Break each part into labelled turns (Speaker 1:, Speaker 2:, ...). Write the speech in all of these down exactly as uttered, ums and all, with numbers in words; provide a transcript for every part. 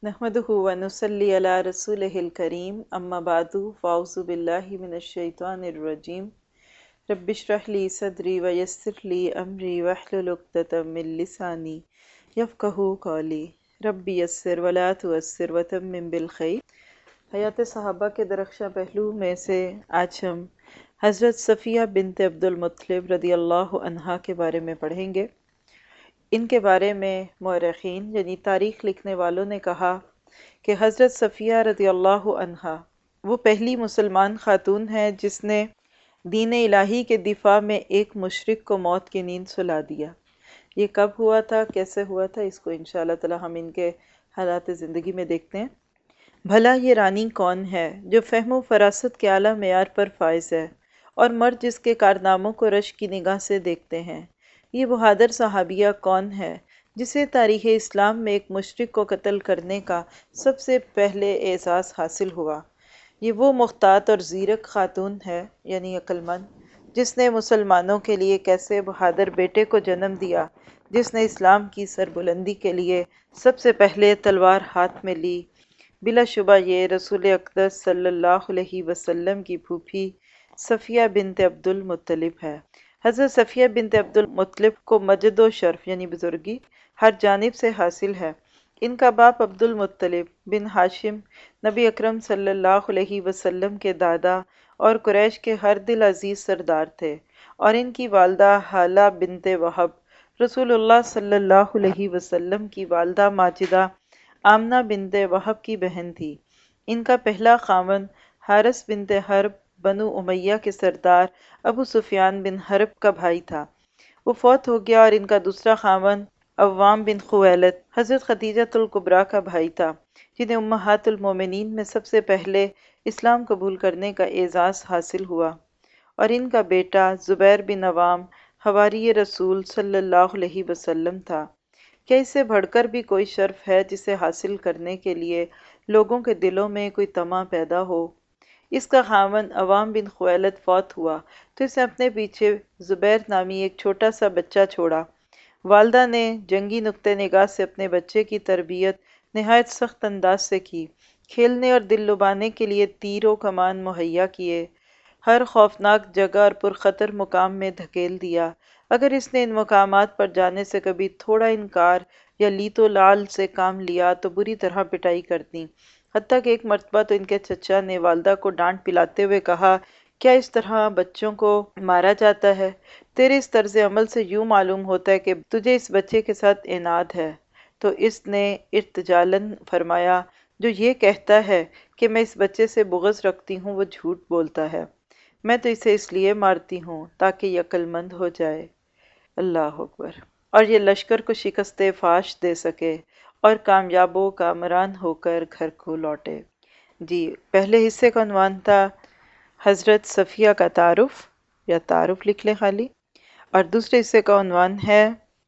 Speaker 1: नहमदुहु व नुसल्ली अला रसूलिहिल करीम अम्मा बादु फ़ाउज़ु बिल्लाहि मिनश शैतानिर रजीम रब्बिश्रह ली सदरी व यस्सिर ली अमरी वहलुल उक़दतम मिन लिसानी यफ़क़हू क़ौली रब्बी यस्सिर व ला तुअस्सिर व तम्मिम बिल खैर। हयात सहाबा के दरख्शां पहलू में से आज हम हज़रत सफ़िया बिन्त अब्दुल मुत्तलिब रदियल्लाहु अन्हा के बारे में पढ़ेंगे। इनके बारे में मौरख़ीन यानी तारीख़ लिखने वालों ने कहा कि हज़रत सफ़िया रदियल्लाहु अन्हा वो पहली मुसलमान ख़ातून है जिसने दीन इलाही के दिफा में एक मुशरिक को मौत की नींद सुला दिया। ये कब हुआ था, कैसे हुआ था, इसको इंशाअल्लाह ताला हम इनके हालात ज़िंदगी में देखते हैं। भला ये रानी कौन है जो फ़हम फ़रासत के आला मेयार पर फाइज़ है और मर्द जिसके कारनामों को रश की निगाह से देखते हैं। ये बहादुर सहाबिया कौन है जिसे तारीख़ इस्लाम में एक मुशरिक को कत्ल करने का सबसे पहले एहसास हासिल हुआ। ये वो मुख्तात और ज़ीरक ख़ातून है यानी अक्लमंद जिसने मुसलमानों के लिए कैसे बहादुर बेटे को जन्म दिया, जिसने इस्लाम की सरबुलंदी के लिए सबसे पहले तलवार हाथ में ली। बिलाशुबा ये रसूल अक़दस सल्लल्लाहु अलैहि वसल्लम की फूफी सफ़िया बिन्त अब्दुल मुत्तलिब है। हज़रत सफ़िया बिन्त अब्दुल मुत्तलिब को मजद व शर्फ यानी बुजुर्गी हर जानिब से हासिल है। इनका बाप अब्दुल मुत्तलिब बिन हाशिम नबी अकरम सल्लल्लाहु अलैहि वसल्लम के दादा और कुरैश के हर दिल अजीज़ सरदार थे, और इनकी वालदा हाला बिन्त वहब रसूलुल्लाह सल्लल्लाहु अलैहि वसल्लम की वालदा माजिदा आमना बिन्त वहब की बहन थी। इनका पहला खामन हारिस बिन्त हर्ब बनु उमैया के सरदार अबू सुफियान बिन हर्ब का भाई था, वो फौत हो गया, और इनका दूसरा खामन अव्वाम बिन खुवैलद हज़रत खदीजतुल कुबरा का भाई था, जिन्हें उम्महातुल मोमिनीन में सबसे पहले इस्लाम कबूल करने का एजाज़ हासिल हुआ। और इनका बेटा ज़ुबैर बिन अवाम हवारी रसूल सल्लल्लाहु अलैहि वसल्लम था। क्या इससे बढ़कर भी कोई शर्फ है जिसे हासिल करने के लिए लोगों के दिलों में कोई तमा पैदा हो। इसका खामन अवाम बिन खुवैलद फौत हुआ तो इसने अपने पीछे ज़ुबैर नामी एक छोटा सा बच्चा छोड़ा। वालदा ने जंगी नुक्ते निगाह से अपने बच्चे की तरबियत नहायत सख्त अंदाज से की, खेलने और दिल लुभाने के लिए तीर व कमान मुहैया किए, हर खौफनाक जगह और पुरखतर मुकाम में धकेल दिया। अगर इसने इन मुकामात पर जाने से कभी थोड़ा इनकार या लीतो लाल से काम लिया तो बुरी तरह पिटाई करती। हत्ता कि एक मर्तबा तो इनके चचा ने वालदा को डांट पिलाते हुए कहा, क्या इस तरह बच्चों को मारा जाता है? तेरे इस तर्ज अमल से यूँ मालूम होता है कि तुझे इस बच्चे के साथ इनाद है। तो इसने इर्तजालन फरमाया, जो ये कहता है कि मैं इस बच्चे से बुग़्ज़ रखती हूँ वो झूठ बोलता है। मैं तो इसे इसलिए मारती हूँ ताकि ये अक्लमंद हो जाए। अल्लाह अकबर। और ये लश्कर को शिकस्त फाश दे सके और कामयाबो कामरान होकर घर को लौटे। जी, पहले हिस्से का उन्वान था हज़रत सफ़िया का तारुफ या तारुफ लिख लें खाली, और दूसरे हिस्से का उन्वान है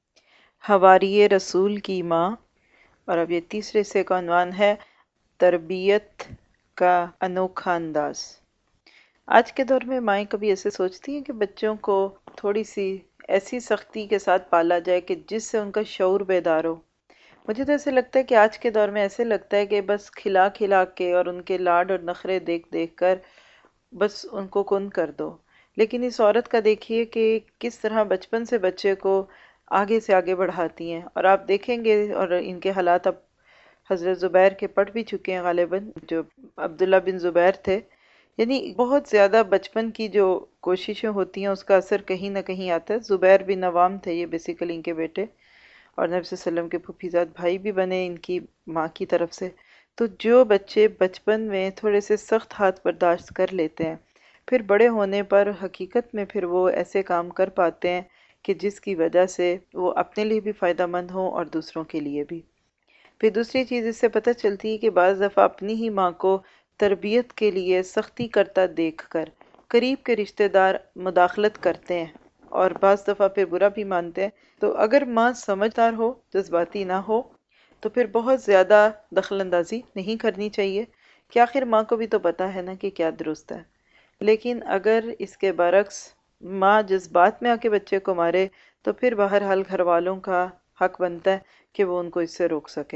Speaker 1: हवारी रसूल की माँ, और अब ये तीसरे हिस्से का उन्वान है तरबियत का अनोखा अंदाज। आज के दौर में माएँ कभी ऐसे सोचती हैं कि बच्चों को थोड़ी सी ऐसी सख्ती के साथ पाला जाए कि जिससे उनका शऊर बेदार हो। मुझे तो ऐसे लगता है कि आज के दौर में ऐसे लगता है कि बस खिला खिला के और उनके लाड और नखरे देख देख कर बस उनको कुन कर दो। लेकिन इस औरत का देखिए कि किस तरह बचपन से बच्चे को आगे से आगे बढ़ाती हैं। और आप देखेंगे, और इनके हालात अब हज़रत ज़ुबैर के पढ़ भी चुके हैं गालिबन, जो अब्दुल्ला बिन ज़ुबैर थे। यानी बहुत ज़्यादा बचपन की जो कोशिशें होती हैं उसका असर कहीं ना कहीं आता है। ज़ुबैर बिन अवाम थे ये बेसिकली इनके बेटे, और नबी सल्लम के फूफीजाद भाई भी बने इनकी माँ की तरफ से। तो जो बच्चे बचपन में थोड़े से सख्त हाथ बर्दाश्त कर लेते हैं, फिर बड़े होने पर हकीकत में फिर वो ऐसे काम कर पाते हैं कि जिसकी वजह से वो अपने लिए भी फ़ायदेमंद हों और दूसरों के लिए भी। फिर दूसरी चीज़ इससे पता चलती है कि बाज़ दफ़ा अपनी ही माँ को तरबियत के लिए सख्ती करता देखकर करीब के रिश्तेदार मुदाखलत करते हैं, और बाज़ दफ़ा फिर बुरा भी मानते हैं। तो अगर माँ समझदार हो, जज्बाती ना हो, तो फिर बहुत ज़्यादा दखल अंदाजी नहीं करनी चाहिए कि आखिर माँ को भी तो पता है ना कि क्या दुरुस्त है। लेकिन अगर इसके बरक्स माँ जज्बात में आके बच्चे को मारे तो फिर बहरहाल घर वालों का हक बनता है कि वो उनको इससे रोक सके।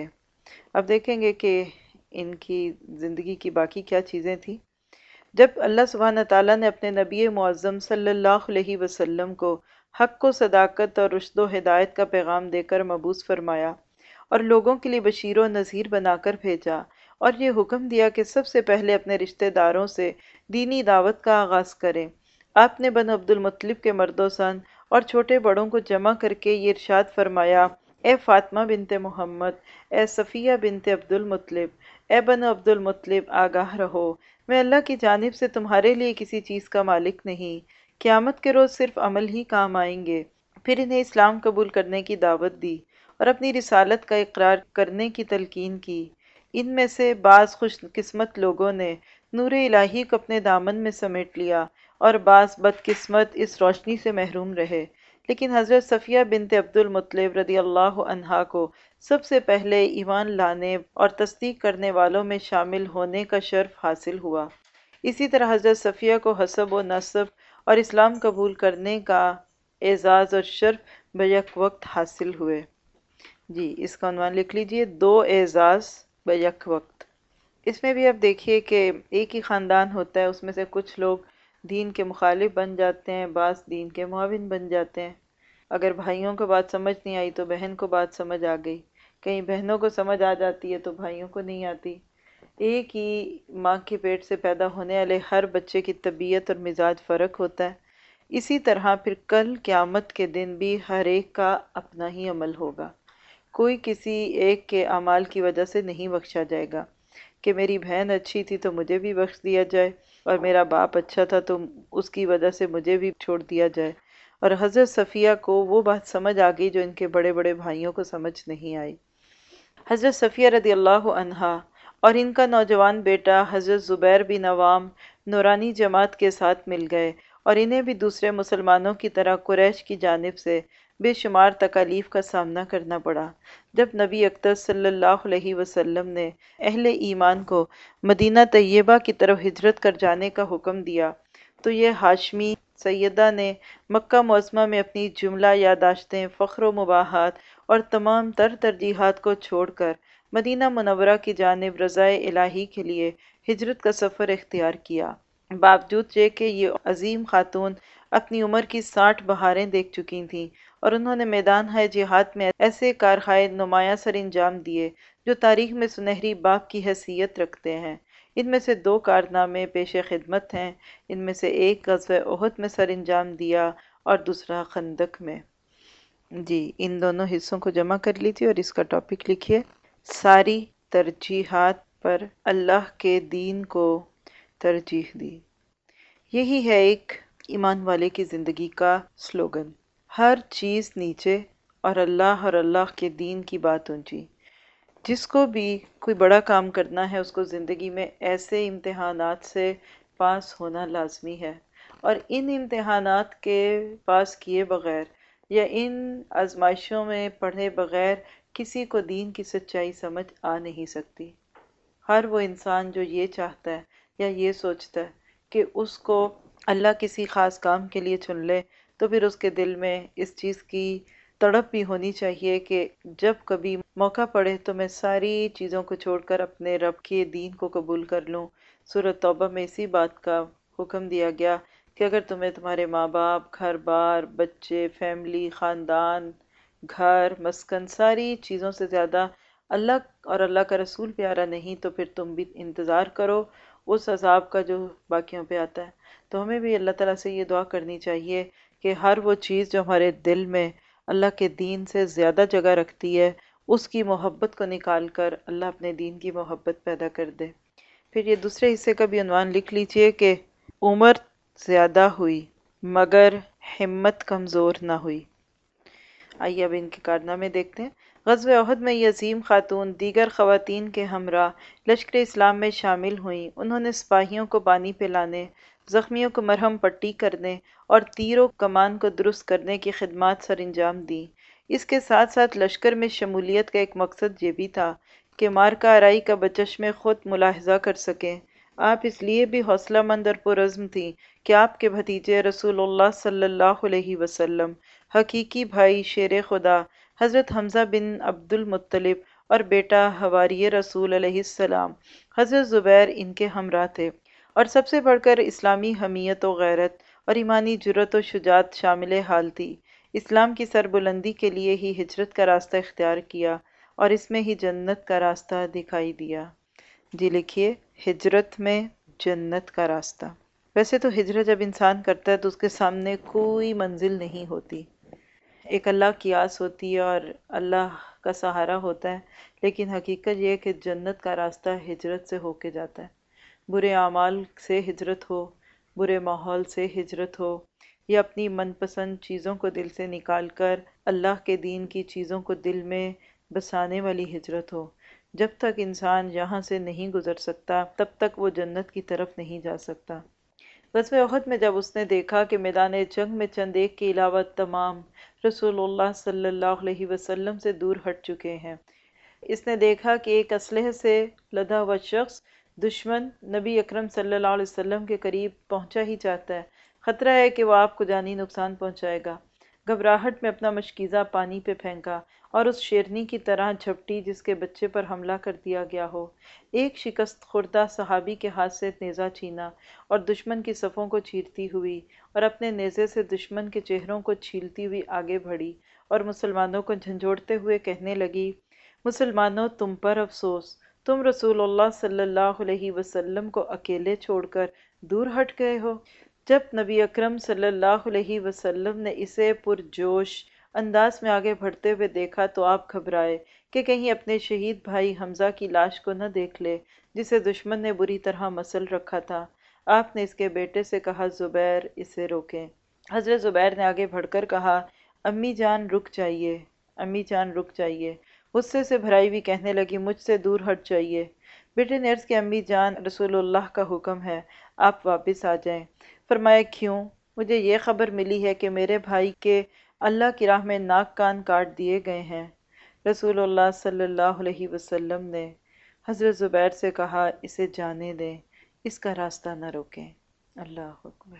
Speaker 1: اب دیکھیں گے کہ ان کی زندگی کی باقی کیا چیزیں تھیں۔ جب اللہ سبحانہ تعالیٰ نے اپنے نبی معظم صلی اللہ علیہ وسلم کو حق و صداقت اور رشد و ہدایت کا پیغام دے کر مبعوث فرمایا اور لوگوں کے لیے بشیر و نذیر بنا کر بھیجا، اور یہ حکم دیا کہ سب سے پہلے اپنے رشتہ داروں سے دینی دعوت کا آغاز کریں، آپ نے بنو عبد المطلب کے مرد و زن اور چھوٹے بڑوں کو جمع کر کے یہ ارشاد فرمایا: اے فاطمہ بنت محمد، اے صفیہ بنت عبد المطلب، اے بنو عبد المطلب، آگاہ رہو، میں اللہ کی جانب سے تمہارے لیے کسی چیز کا مالک نہیں، قیامت کے روز صرف عمل ہی کام آئیں گے۔ پھر انہیں اسلام قبول کرنے کی دعوت دی اور اپنی رسالت کا اقرار کرنے کی تلقین کی۔ ان میں سے بعض خوش قسمت لوگوں نے نور الہی کو اپنے دامن میں سمیٹ لیا اور بعض بدقسمت اس روشنی سے محروم رہے، لیکن حضرت صفیہ بنت عبد المطلب رضی اللہ عنہا کو سب سے پہلے ایمان لانے اور تصدیق کرنے والوں میں شامل ہونے کا شرف حاصل ہوا۔ اسی طرح حضرت صفیہ کو حسب و نسب اور اسلام قبول کرنے کا اعزاز اور شرف بیک وقت حاصل ہوئے۔ جی اس کا عنوان لکھ لیجئے، دو اعزاز بیک وقت۔ اس میں بھی اب دیکھیے کہ ایک ہی خاندان ہوتا ہے، اس میں سے کچھ لوگ دین کے مخالف بن جاتے ہیں، بعض دین کے معاون بن جاتے ہیں۔ اگر بھائیوں کو بات سمجھ نہیں آئی تو بہن کو بات سمجھ آ گئی، کہیں بہنوں کو سمجھ آ جاتی ہے تو بھائیوں کو نہیں آتی۔ ایک ہی ماں کے پیٹ سے پیدا ہونے والے ہر بچے کی طبیعت اور مزاج فرق ہوتا ہے، اسی طرح پھر کل قیامت کے دن بھی ہر ایک کا اپنا ہی عمل ہوگا، کوئی کسی ایک کے اعمال کی وجہ سے نہیں بخشا جائے گا کہ میری بہن اچھی تھی تو مجھے بھی بخش دیا جائے، اور میرا باپ اچھا تھا تو اس کی وجہ سے مجھے بھی چھوڑ دیا جائے۔ اور حضرت صفیہ کو وہ بات سمجھ آ گئی جو ان کے بڑے بڑے بھائیوں کو سمجھ نہیں آئی۔ حضرت صفیہ رضی اللہ عنہا اور ان کا نوجوان بیٹا حضرت زبیر بن عوام نورانی جماعت کے ساتھ مل گئے، اور انہیں بھی دوسرے مسلمانوں کی طرح قریش کی جانب سے بے شمار تکالیف کا سامنا کرنا پڑا۔ جب نبی اقدس صلی اللہ علیہ وسلم نے اہل ایمان کو مدینہ طیبہ کی طرف ہجرت کر جانے کا حکم دیا تو یہ ہاشمی سیدہ نے مکہ معظمہ میں اپنی جملہ یادداشتیں، فخر و مباحات اور تمام تر ترجیحات کو چھوڑ کر مدینہ منورہ کی جانب رضائے الہی کے لیے ہجرت کا سفر اختیار کیا، باوجود یہ کہ یہ عظیم خاتون اپنی عمر کی ساٹھ بہاریں دیکھ چکی تھیں، اور انہوں نے میدان ہے جہاد میں ایسے کارہائے نمایاں سر انجام دیے جو تاریخ میں سنہری باب کی حیثیت رکھتے ہیں۔ ان میں سے دو کارنامے پیش خدمت ہیں، ان میں سے ایک غزوہ احد میں سر انجام دیا اور دوسرا خندق میں۔ جی ان دونوں حصوں کو جمع کر لیجیے اور اس کا ٹاپک لکھیے: ساری ترجیحات پر اللہ کے دین کو ترجیح دی۔ یہی ہے ایک ایمان والے کی زندگی کا سلوگن، ہر چیز نیچے اور اللہ اور اللہ کے دین کی بات اونچی۔ جس کو بھی کوئی بڑا کام کرنا ہے اس کو زندگی میں ایسے امتحانات سے پاس ہونا لازمی ہے، اور ان امتحانات کے پاس کیے بغیر یا ان آزمائشوں میں پڑھے بغیر کسی کو دین کی سچائی سمجھ آ نہیں سکتی۔ ہر وہ انسان جو یہ چاہتا ہے یا یہ سوچتا ہے کہ اس کو اللہ کسی خاص کام کے لیے چن لے، تو پھر اس کے دل میں اس چیز کی تڑپ بھی ہونی چاہیے کہ جب کبھی موقع پڑے تو میں ساری چیزوں کو چھوڑ کر اپنے رب کے دین کو قبول کر لوں۔ سورۃ توبہ میں اسی بات کا حکم دیا گیا کہ اگر تمہیں تمہارے ماں باپ، گھر بار، بچے، فیملی، خاندان، گھر، مسکن، ساری چیزوں سے زیادہ اللہ اور اللہ کا رسول پیارا نہیں تو پھر تم بھی انتظار کرو اس عذاب کا جو باقیوں پہ آتا ہے۔ تو ہمیں بھی اللہ تعالیٰ سے یہ دعا کرنی چاہیے کہ ہر وہ چیز جو ہمارے دل میں اللہ کے دین سے زیادہ جگہ رکھتی ہے اس کی محبت کو نکال کر اللہ اپنے دین کی محبت پیدا کر دے۔ پھر یہ دوسرے حصے کا بھی عنوان لکھ لیجئے کہ عمر زیادہ ہوئی مگر ہمت کمزور نہ ہوئی۔ آئیے اب ان کے کارنامے دیکھتے ہیں۔ غزوہ احد میں یہ عظیم خاتون دیگر خواتین کے ہمراہ لشکر اسلام میں شامل ہوئیں۔ انہوں نے سپاہیوں کو پانی پلانے، زخمیوں کو مرہم پٹی کرنے اور تیر و کمان کو درست کرنے کی خدمات سر انجام دیں۔ اس کے ساتھ ساتھ لشکر میں شمولیت کا ایک مقصد یہ بھی تھا کہ مارکہ آرائی کا بچشمِ خود ملاحظہ کر سکیں۔ آپ اس لیے بھی حوصلہ مند اور پرعزم تھیں کہ آپ کے بھتیجے رسول اللہ صلی اللہ علیہ وسلم، حقیقی بھائی شیر خدا حضرت حمزہ بن عبد المطلب اور بیٹا حواری رسول علیہ السلام حضرت زبیر ان کے ہمراہ تھے، اور سب سے بڑھ کر اسلامی حمیت و غیرت اور ایمانی جرت و شجاعت شامل حال تھی۔ اسلام کی سربلندی کے لیے ہی ہجرت کا راستہ اختیار کیا اور اس میں ہی جنت کا راستہ دکھائی دیا۔ جی لکھیے، ہجرت میں جنت کا راستہ۔ ویسے تو ہجرت جب انسان کرتا ہے تو اس کے سامنے کوئی منزل نہیں ہوتی، ایک اللہ کی آس ہوتی ہے اور اللہ کا سہارا ہوتا ہے، لیکن حقیقت یہ ہے کہ جنت کا راستہ ہجرت سے ہو کے جاتا ہے۔ برے اعمال سے ہجرت ہو، برے ماحول سے ہجرت ہو، یا اپنی من پسند چیزوں کو دل سے نکال کر اللہ کے دین کی چیزوں کو دل میں بسانے والی ہجرت ہو، جب تک انسان یہاں سے نہیں گزر سکتا تب تک وہ جنت کی طرف نہیں جا سکتا۔ غزوہ احد میں جب اس نے دیکھا کہ میدان جنگ میں چند ایک کے علاوہ تمام رسول اللہ صلی اللہ علیہ وسلم سے دور ہٹ چکے ہیں، اس نے دیکھا کہ ایک اسلحے سے لدا ہوا شخص دشمن نبی اکرم صلی اللہ علیہ وسلم کے قریب پہنچا ہی چاہتا ہے، خطرہ ہے کہ وہ آپ کو جانی نقصان پہنچائے گا۔ گھبراہٹ میں اپنا مشکیزہ پانی پہ پھینکا اور اس شیرنی کی طرح جھپٹی جس کے بچے پر حملہ کر دیا گیا ہو۔ ایک شکست خوردہ صحابی کے ہاتھ سے نیزہ چھینا اور دشمن کی صفوں کو چیرتی ہوئی، اور اپنے نیزے سے دشمن کے چہروں کو چھیلتی ہوئی آگے بڑھی اور مسلمانوں کو جھنجھوڑتے ہوئے کہنے لگی، مسلمانوں تم پر افسوس، تم رسول اللہ صلی اللہ علیہ وسلم کو اکیلے چھوڑ کر دور ہٹ گئے ہو۔ جب نبی اکرم صلی اللہ علیہ وسلم نے اسے پرجوش انداز میں آگے بڑھتے ہوئے دیکھا تو آپ گھبرائے کہ کہیں اپنے شہید بھائی حمزہ کی لاش کو نہ دیکھ لے جسے دشمن نے بری طرح مسل رکھا تھا۔ آپ نے اس کے بیٹے سے کہا، زبیر اسے روکیں۔ حضرت زبیر نے آگے بڑھ کر کہا، امی جان رک جائیے، امی جان رک جائیے۔ غصے سے بھرائی ہوئی کہنے لگی، مجھ سے دور ہٹ جائیے۔ بیٹے نے عرض کی، امی جان رسول اللہ کا حکم ہے، آپ واپس آ جائیں۔ فرمایا، کیوں؟ مجھے یہ خبر ملی ہے کہ میرے بھائی کے اللہ کی راہ میں ناک کان کاٹ دیے گئے ہیں۔ رسول اللہ صلی اللہ علیہ وسلم نے حضرت زبیر سے کہا، اسے جانے دیں، اس کا راستہ نہ روکیں۔ اللہ اکبر۔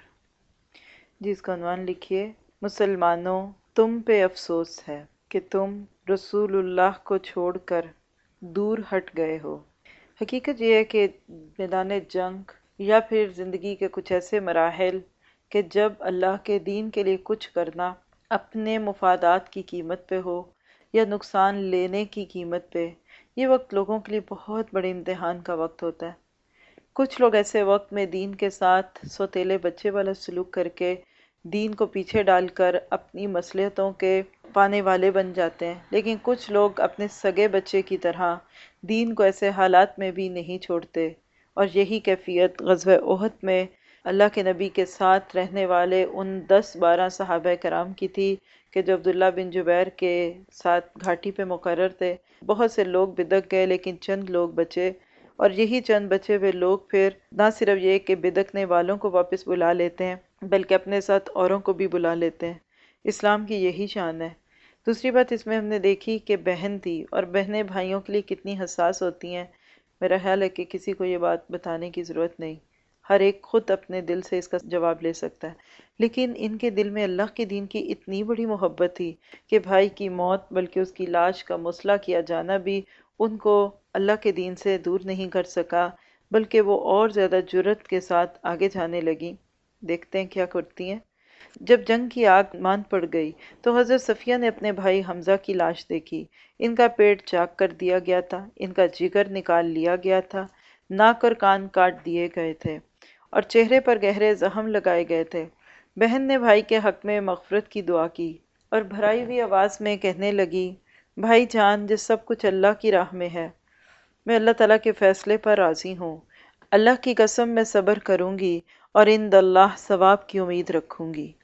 Speaker 1: جی اس کا عنوان لکھیے، مسلمانوں تم پہ افسوس ہے کہ تم رسول اللہ کو چھوڑ کر دور ہٹ گئے ہو۔ حقیقت یہ ہے کہ میدان جنگ یا پھر زندگی کے کچھ ایسے مراحل کہ جب اللہ کے دین کے لیے کچھ کرنا اپنے مفادات کی قیمت پہ ہو یا نقصان لینے کی قیمت پہ، یہ وقت لوگوں کے لیے بہت بڑے امتحان کا وقت ہوتا ہے۔ کچھ لوگ ایسے وقت میں دین کے ساتھ سوتیلے بچے والا سلوک کر کے دین کو پیچھے ڈال کر اپنی مصلحتوں کے پانے والے بن جاتے ہیں، لیکن کچھ لوگ اپنے سگے بچے کی طرح دین کو ایسے حالات میں بھی نہیں چھوڑتے، اور یہی کیفیت غزوہ احد میں اللہ کے نبی کے ساتھ رہنے والے ان دس بارہ صحابہ کرام کی تھی کہ جو عبداللہ بن جبیر کے ساتھ گھاٹی پہ مقرر تھے۔ بہت سے لوگ بدک گئے لیکن چند لوگ بچے، اور یہی چند بچے ہوئے لوگ پھر نہ صرف یہ کہ بدکنے والوں کو واپس بلا لیتے ہیں بلکہ اپنے ساتھ اوروں کو بھی بلا لیتے ہیں۔ اسلام کی یہی شان ہے۔ دوسری بات اس میں ہم نے دیکھی کہ بہن تھی، اور بہنیں بھائیوں کے لیے کتنی حساس ہوتی ہیں۔ میرا خیال ہے کہ کسی کو یہ بات بتانے کی ضرورت نہیں، ہر ایک خود اپنے دل سے اس کا جواب لے سکتا ہے، لیکن ان کے دل میں اللہ کے دین کی اتنی بڑی محبت تھی کہ بھائی کی موت بلکہ اس کی لاش کا مسئلہ کیا جانا بھی ان کو اللہ کے دین سے دور نہیں کر سکا، بلکہ وہ اور زیادہ جرت کے ساتھ آگے جانے لگیں۔ دیکھتے ہیں کیا کرتی ہیں۔ جب جنگ کی آگ ماند پڑ گئی تو حضرت صفیہ نے اپنے بھائی حمزہ کی لاش دیکھی۔ ان کا پیٹ چاک کر دیا گیا تھا، ان کا جگر نکال لیا گیا تھا، ناک اور کان کاٹ دیے گئے تھے، اور چہرے پر گہرے زخم لگائے گئے تھے۔ بہن نے بھائی کے حق میں مغفرت کی دعا کی اور بھرائی ہوئی آواز میں کہنے لگی، بھائی جان جس سب کچھ اللہ کی راہ میں ہے، میں اللہ تعالیٰ کے فیصلے پر راضی ہوں۔ اللہ کی قسم میں صبر کروں گی اور عند اللہ ثواب کی امید رکھوں گی۔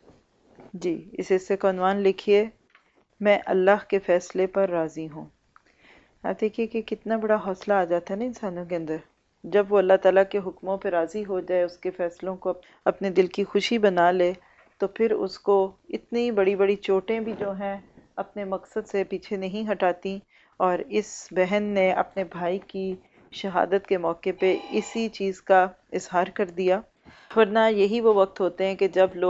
Speaker 1: جی اس حصے کا عنوان لکھیے، میں اللہ کے فیصلے پر راضی ہوں۔ آپ دیکھیے کہ کتنا بڑا حوصلہ آ جاتا ہے نا انسانوں کے اندر جب وہ اللہ تعالیٰ کے حکموں پہ راضی ہو جائے، اس کے فیصلوں کو اپنے دل کی خوشی بنا لے، تو پھر اس کو اتنی بڑی بڑی چوٹیں بھی جو ہیں اپنے مقصد سے پیچھے نہیں ہٹاتی۔ اور اس بہن نے اپنے بھائی کی شہادت کے موقع پہ اسی چیز کا اظہار کر دیا، ورنہ یہی وہ وقت ہوتے ہیں کہ جب لوگ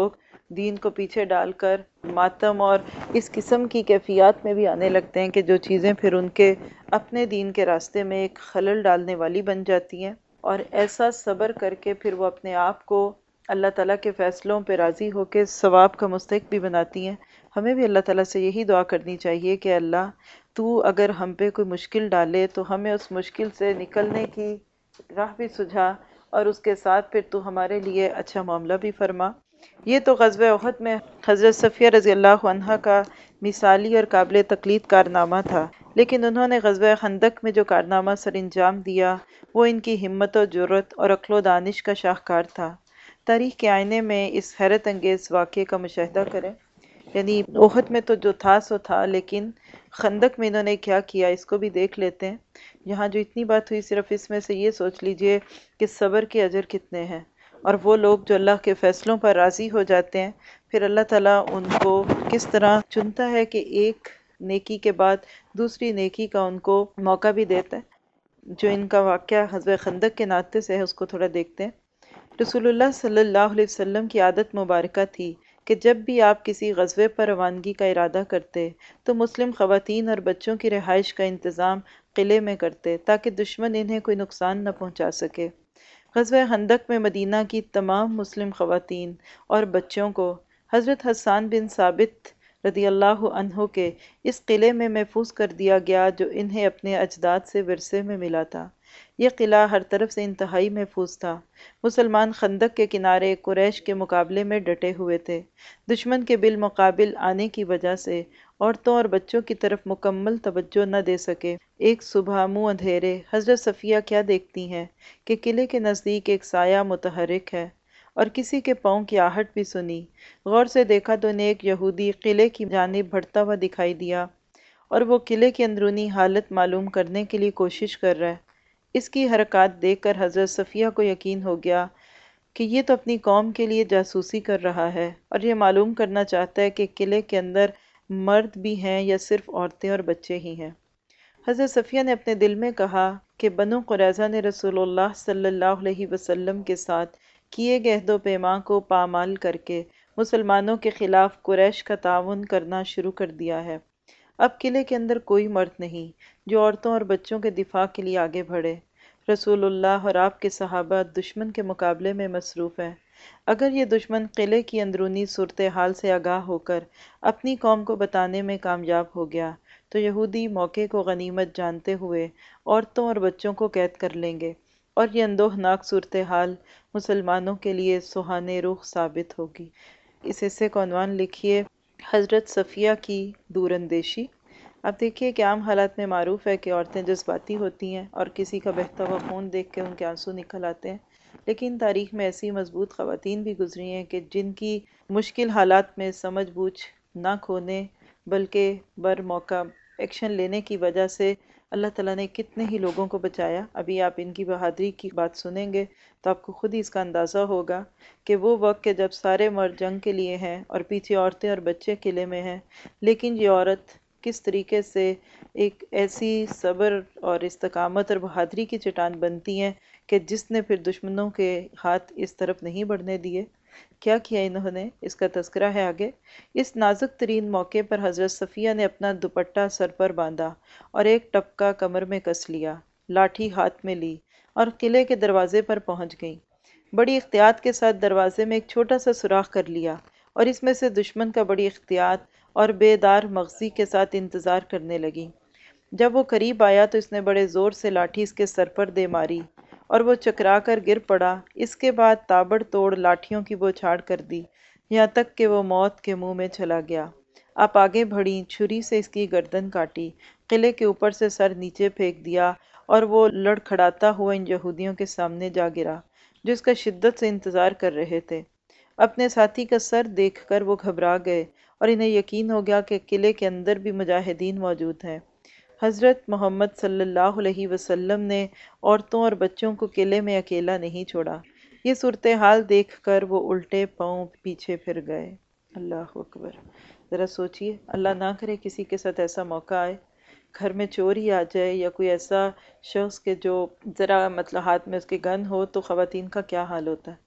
Speaker 1: دین کو پیچھے ڈال کر ماتم اور اس قسم کی کیفیات میں بھی آنے لگتے ہیں کہ جو چیزیں پھر ان کے اپنے دین کے راستے میں ایک خلل ڈالنے والی بن جاتی ہیں، اور ایسا صبر کر کے پھر وہ اپنے آپ کو اللہ تعالیٰ کے فیصلوں پہ راضی ہو کے ثواب کا مستحق بھی بناتی ہیں۔ ہمیں بھی اللہ تعالیٰ سے یہی دعا کرنی چاہیے کہ اللہ تو اگر ہم پہ کوئی مشکل ڈالے تو ہمیں اس مشکل سے نکلنے کی راہ بھی سجھا، اور اس کے ساتھ پھر تو ہمارے لیے اچھا معاملہ بھی فرما۔ یہ تو غزوہ احد میں حضرت صفیہ رضی اللہ عنہا کا مثالی اور قابل تقلید کارنامہ تھا، لیکن انہوں نے غزوہ خندق میں جو کارنامہ سر انجام دیا وہ ان کی ہمت و جرأت اور عقل و دانش کا شاہکار تھا۔ تاریخ کے آئینے میں اس حیرت انگیز واقعے کا مشاہدہ کریں، یعنی احد میں تو جو تھا سو تھا، لیکن خندق میں انہوں نے کیا کیا اس کو بھی دیکھ لیتے ہیں۔ یہاں جو اتنی بات ہوئی صرف اس میں سے یہ سوچ لیجئے کہ صبر کے اجر کتنے ہیں، اور وہ لوگ جو اللہ کے فیصلوں پر راضی ہو جاتے ہیں پھر اللہ تعالیٰ ان کو کس طرح چنتا ہے کہ ایک نیکی کے بعد دوسری نیکی کا ان کو موقع بھی دیتا ہے۔ جو ان کا واقعہ غزوہ خندق کے ناطے سے ہے اس کو تھوڑا دیکھتے ہیں۔ رسول اللہ صلی اللہ علیہ وسلم کی عادت مبارکہ تھی کہ جب بھی آپ کسی غزوے پر روانگی کا ارادہ کرتے تو مسلم خواتین اور بچوں کی رہائش کا انتظام قلعے میں کرتے تاکہ دشمن انہیں کوئی نقصان نہ پہنچا سکے۔ غزوہ خندق میں مدینہ کی تمام مسلم خواتین اور بچوں کو حضرت حسان بن ثابت رضی اللہ عنہ کے اس قلعے میں محفوظ کر دیا گیا جو انہیں اپنے اجداد سے ورثے میں ملا تھا۔ یہ قلعہ ہر طرف سے انتہائی محفوظ تھا۔ مسلمان خندق کے کنارے قریش کے مقابلے میں ڈٹے ہوئے تھے۔ دشمن کے بالمقابل آنے کی وجہ سے عورتوں اور بچوں کی طرف مکمل توجہ نہ دے سکے۔ ایک صبح منہ اندھیرے حضرت صفیہ کیا دیکھتی ہیں کہ قلعے کے نزدیک ایک سایہ متحرک ہے اور کسی کے پاؤں کی آہٹ بھی سنی۔ غور سے دیکھا تو انہیں ایک یہودی قلعے کی جانب بڑھتا ہوا دکھائی دیا اور وہ قلعے کی اندرونی حالت معلوم کرنے کے لیے کوشش کر رہا ہے۔ اس کی حرکات دیکھ کر حضرت صفیہ کو یقین ہو گیا کہ یہ تو اپنی قوم کے لیے جاسوسی کر رہا ہے اور یہ معلوم کرنا چاہتا ہے کہ قلعے کے اندر مرد بھی ہیں یا صرف عورتیں اور بچے ہی ہیں۔ حضرت صفیہ نے اپنے دل میں کہا کہ بنو قریظہ نے رسول اللہ صلی اللہ علیہ وسلم کے ساتھ کیے گئے عہد و پیمان کو پامال کر کے مسلمانوں کے خلاف قریش کا تعاون کرنا شروع کر دیا ہے۔ اب قلعے کے اندر کوئی مرد نہیں جو عورتوں اور بچوں کے دفاع کے لیے آگے بڑھے۔ رسول اللہ اور آپ کے صحابہ دشمن کے مقابلے میں مصروف ہیں۔ اگر یہ دشمن قلعے کی اندرونی صورتحال سے آگاہ ہو کر اپنی قوم کو بتانے میں کامیاب ہو گیا تو یہودی موقع کو غنیمت جانتے ہوئے عورتوں اور بچوں کو قید کر لیں گے، اور یہ اندوہناک صورتحال مسلمانوں کے لیے سہانے رخ ثابت ہوگی۔ اس حصے کو عنوان لکھیے حضرت صفیہ کی دور اندیشی۔ اب دیکھیے کہ عام حالات میں معروف ہے کہ عورتیں جذباتی ہوتی ہیں اور کسی کا بہتا ہوا خون دیکھ کے ان کے آنسو نکل آتے ہیں، لیکن تاریخ میں ایسی مضبوط خواتین بھی گزری ہیں کہ جن کی مشکل حالات میں سمجھ بوجھ نہ کھونے بلکہ بر موقع ایکشن لینے کی وجہ سے اللہ تعالیٰ نے کتنے ہی لوگوں کو بچایا۔ ابھی آپ ان کی بہادری کی بات سنیں گے تو آپ کو خود ہی اس کا اندازہ ہوگا کہ وہ وقت کہ جب سارے مرد جنگ کے لیے ہیں اور پیچھے عورتیں اور بچے قلعے میں ہیں، لیکن یہ عورت کس طریقے سے ایک ایسی صبر اور استقامت اور بہادری کی چٹان بنتی ہیں کہ جس نے پھر دشمنوں کے ہاتھ اس طرف نہیں بڑھنے دیے۔ کیا کیا انہوں نے، اس کا تذکرہ ہے آگے۔ اس نازک ترین موقع پر حضرت صفیہ نے اپنا دوپٹہ سر پر باندھا اور ایک ٹپکا کمر میں کس لیا، لاٹھی ہاتھ میں لی اور قلعے کے دروازے پر پہنچ گئیں۔ بڑی احتیاط کے ساتھ دروازے میں ایک چھوٹا سا سوراخ کر لیا اور اس میں سے دشمن کا بڑی احتیاط اور بیدار مغزی کے ساتھ انتظار کرنے لگی۔ جب وہ قریب آیا تو اس نے بڑے زور سے لاٹھی اس کے سر پر دے ماری اور وہ چکرا کر گر پڑا۔ اس کے بعد تابڑ توڑ لاٹھیوں کی بوچھاڑ کر دی یہاں تک کہ وہ موت کے منہ میں چلا گیا۔ آپ آگے بڑھیں، چھری سے اس کی گردن کاٹی، قلعے کے اوپر سے سر نیچے پھینک دیا اور وہ لڑکھڑاتا ہوا ان یہودیوں کے سامنے جا گرا جو اس کا شدت سے انتظار کر رہے تھے۔ اپنے ساتھی کا سر دیکھ کر وہ گھبرا گئے اور انہیں یقین ہو گیا کہ قلعے کے اندر بھی مجاہدین موجود ہیں۔ حضرت محمد صلی اللہ علیہ وسلم نے عورتوں اور بچوں کو قلعے میں اکیلا نہیں چھوڑا۔ یہ صورتحال دیکھ کر وہ الٹے پاؤں پیچھے پھر گئے۔ اللہ اکبر۔ ذرا سوچئے، اللہ نہ کرے کسی کے ساتھ ایسا موقع آئے، گھر میں چور ہی آ جائے یا کوئی ایسا شخص کے جو ذرا مطلب ہاتھ میں اس کے گن ہو تو خواتین کا کیا حال ہوتا ہے۔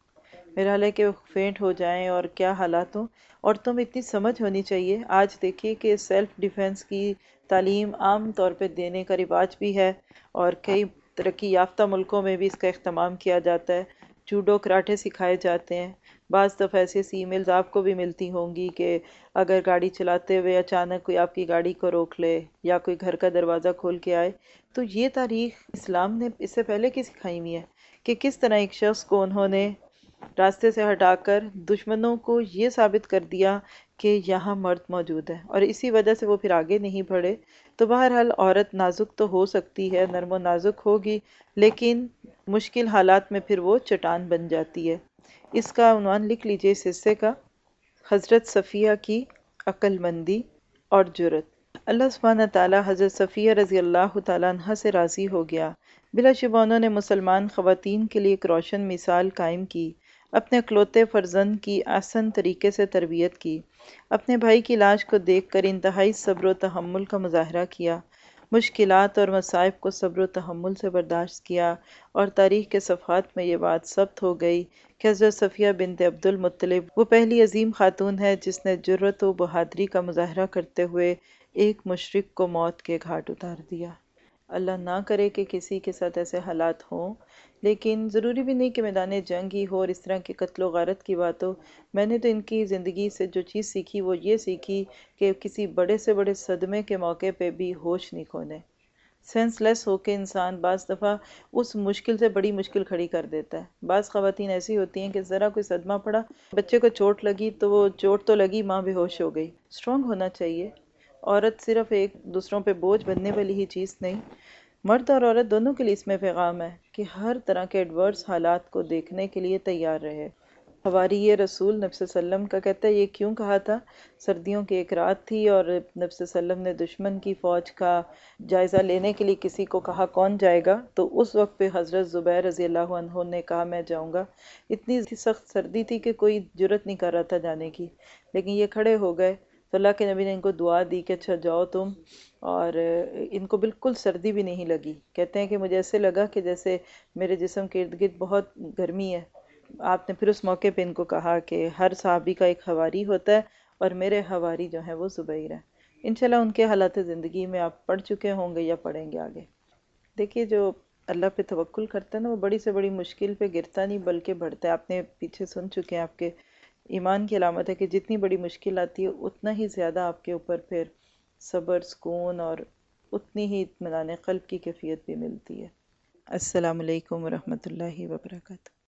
Speaker 1: میرا حال ہے کہ وہ فینٹ ہو جائیں اور کیا حالات ہوں۔ عورتوں میں اتنی سمجھ ہونی چاہیے۔ آج دیکھیے کہ سیلف ڈیفenس کی تعلیم عام طور پہ دینے کا رواج بھی ہے، اور کئی ترقی یافتہ ملکوں میں بھی اس کا اہتمام کیا جاتا ہے۔ جوڈو کراٹے سکھائے جاتے ہیں۔ بعض دفعہ ایسی ایسی ای میلز آپ کو بھی ملتی ہوں گی کہ اگر گاڑی چلاتے ہوئے اچانک کوئی آپ کی گاڑی کو روک لے یا کوئی گھر کا دروازہ کھول کے آئے، تو یہ تاریخ اسلام نے اس سے پہلے کی سکھائی ہوئی ہے کہ کس طرح ایک شخص کو انہوں نے راستے سے ہٹا کر دشمنوں کو یہ ثابت کر دیا کہ یہاں مرد موجود ہے، اور اسی وجہ سے وہ پھر آگے نہیں بڑھے۔ تو بہرحال عورت نازک تو ہو سکتی ہے، نرم و نازک ہوگی، لیکن مشکل حالات میں پھر وہ چٹان بن جاتی ہے۔ اس کا عنوان لکھ لیجئے اس حصے کا، حضرت صفیہ کی عقل مندی اور جرت۔ اللہ سبحانہ تعالیٰ حضرت صفیہ رضی اللہ تعالیٰ عنہ سے راضی ہو گیا۔ بلا شبہ انہوں نے مسلمان خواتین کے لیے ایک روشن مثال قائم کی، اپنے اکلوتے فرزند کی احسن طریقے سے تربیت کی، اپنے بھائی کی لاش کو دیکھ کر انتہائی صبر و تحمل کا مظاہرہ کیا، مشکلات اور مصائب کو صبر و تحمل سے برداشت کیا، اور تاریخ کے صفحات میں یہ بات ثبت ہو گئی کہ حضرت صفیہ بنت عبد المطلب وہ پہلی عظیم خاتون ہے جس نے جرت و بہادری کا مظاہرہ کرتے ہوئے ایک مشرک کو موت کے گھاٹ اتار دیا۔ اللہ نہ کرے کہ کسی کے ساتھ ایسے حالات ہوں، لیکن ضروری بھی نہیں کہ میدان جنگ ہی ہو اور اس طرح کی قتل و غارت کی بات ہو۔ میں نے تو ان کی زندگی سے جو چیز سیکھی وہ یہ سیکھی کہ کسی بڑے سے بڑے صدمے کے موقع پہ بھی ہوش نہیں کھونے، سینس لیس ہو کے انسان بعض دفعہ اس مشکل سے بڑی مشکل کھڑی کر دیتا ہے۔ بعض خواتین ایسی ہوتی ہیں کہ ذرا کوئی صدمہ پڑا، بچے کو چوٹ لگی تو وہ چوٹ تو لگی، ماں بے ہوش ہو گئی۔ اسٹرانگ ہونا چاہیے۔ عورت صرف ایک دوسروں پہ بوجھ بننے والی ہی چیز نہیں، مرد اور عورت دونوں کے لیے اس میں پیغام ہے کہ ہر طرح کے ایڈورس حالات کو دیکھنے کے لیے تیار رہے۔ حواری رسول نبی صلی اللہ علیہ وسلم کا کہتا ہے، یہ کیوں کہا تھا؟ سردیوں کی ایک رات تھی اور نبی صلی اللہ علیہ وسلم نے دشمن کی فوج کا جائزہ لینے کے لیے کسی کو کہا کون جائے گا، تو اس وقت پہ حضرت زبیر رضی اللہ عنہ نے کہا میں جاؤں گا۔ اتنی سخت سردی تھی کہ کوئی جرت نہیں کر رہا تھا جانے کی، لیکن یہ کھڑے ہو گئے تو اللہ کے نبی نے ان کو دعا دی کہ اچھا جاؤ تم، اور ان کو بالکل سردی بھی نہیں لگی۔ کہتے ہیں کہ مجھے ایسے لگا کہ جیسے میرے جسم کے ارد گرد بہت گرمی ہے۔ آپ نے پھر اس موقع پہ ان کو کہا کہ ہر صحابی کا ایک حواری ہوتا ہے، اور میرے حواری جو ہیں وہ زبیر ہیں۔ انشاءاللہ ان کے حالات زندگی میں آپ پڑھ چکے ہوں گے یا پڑھیں گے آگے۔ دیکھیے جو اللہ پہ توکل کرتا ہے نا، وہ بڑی سے بڑی مشکل پہ گرتا نہیں بلکہ بڑھتا ہے۔ آپ نے پیچھے سن چکے ہیں، آپ کے ایمان کی علامت ہے کہ جتنی بڑی مشکل آتی ہے اتنا ہی زیادہ آپ کے اوپر پھر صبر، سکون اور اتنی ہی اطمینان قلب کی کیفیت بھی ملتی ہے۔ السلام علیکم ورحمۃ اللہ وبرکاتہ۔